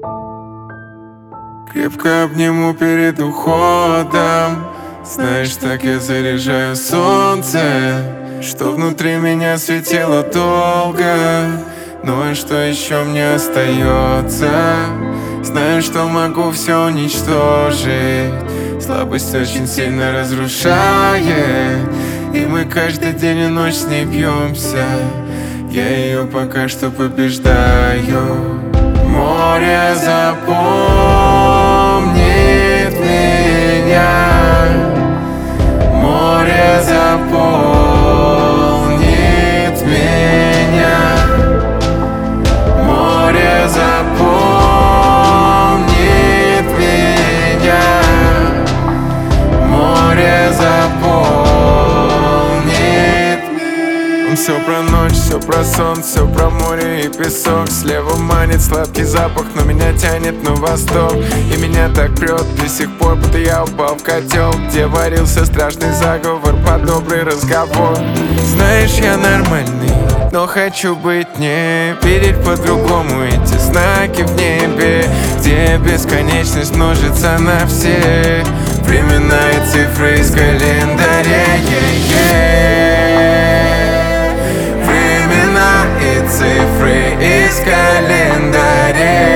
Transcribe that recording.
Крепко обниму перед уходом. Знаешь, так я заряжаю солнце, что внутри меня светило долго. Ну а что еще мне остается? Знаю, что могу все уничтожить. Слабость очень сильно разрушает, и мы каждый день и ночь с ней бьемся. Я ее пока что побеждаю. Море запомнит меня. Море заполнит меня. Море запомнит меня. Море заполнит меня. Все про ночь, все про сон, все про море и песок. Слева манит сладкий запах, но меня тянет на восток. И меня так прет до сих пор, будто я упал в котел, где варился страшный заговор под добрый разговор. Знаешь, я нормальный, но хочу быть не. Видеть по-другому эти знаки в небе, где бесконечность множится на все времена и цифры из календаря. Времена и цифры из календаря.